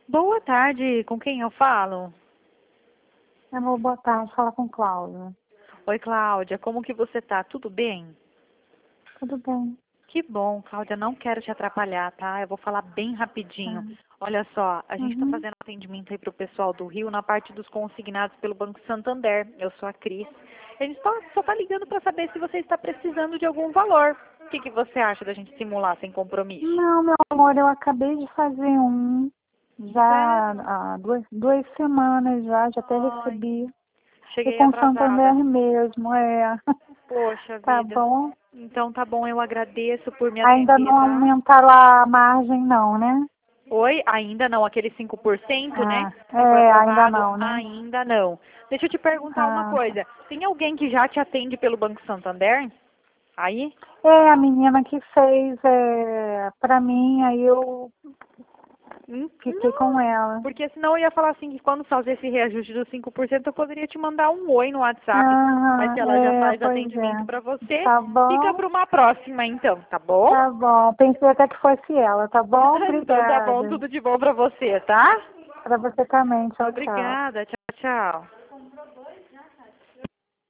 Boa tarde, com quem eu falo? Amor, boa tarde. Fala com Cláudia. Oi, Cláudia, como que você tá? Tudo bem? Tudo bem? Que bom, Cláudia, não quero te atrapalhar, tá? Eu vou falar bem rapidinho. Olha só, a gente está Uhum. fazendo atendimento aí para o pessoal do Rio na parte dos consignados pelo Banco Santander. Eu sou a Cris. A gente só tá ligando para saber se você está precisando de algum valor. O que você acha da gente simular sem compromisso? Não, meu amor, eu acabei de fazer um. Já Sério? há duas semanas já até Ai, recebi. E cheguei com Santander atrasada. mesmo, é. Poxa Tá vida. bom? Então tá bom, eu agradeço por me Ainda atender, não tá? aumentaram a margem não, né? Oi, ainda não, aquele 5%, né? Ah, Que foi ainda aprovado? não, né? Ainda não. Deixa eu te perguntar uma Ah, tá. coisa. Tem alguém que já te atende pelo Banco Santander? Aí? É, a menina que fez pra mim, aí eu fiquei com Não, ela. porque senão eu ia falar assim que quando fazer esse reajuste dos 5%, eu poderia te mandar um oi no WhatsApp. Mas se ela já faz Pois atendimento é. para você, Tá fica bom? para uma próxima então, tá bom? Tá bom. Pensei até que fosse ela, tá bom? Então tá bom, Obrigada. tudo de bom para você, tá? Para você também. Tchau, tchau. Obrigada, tchau, tchau.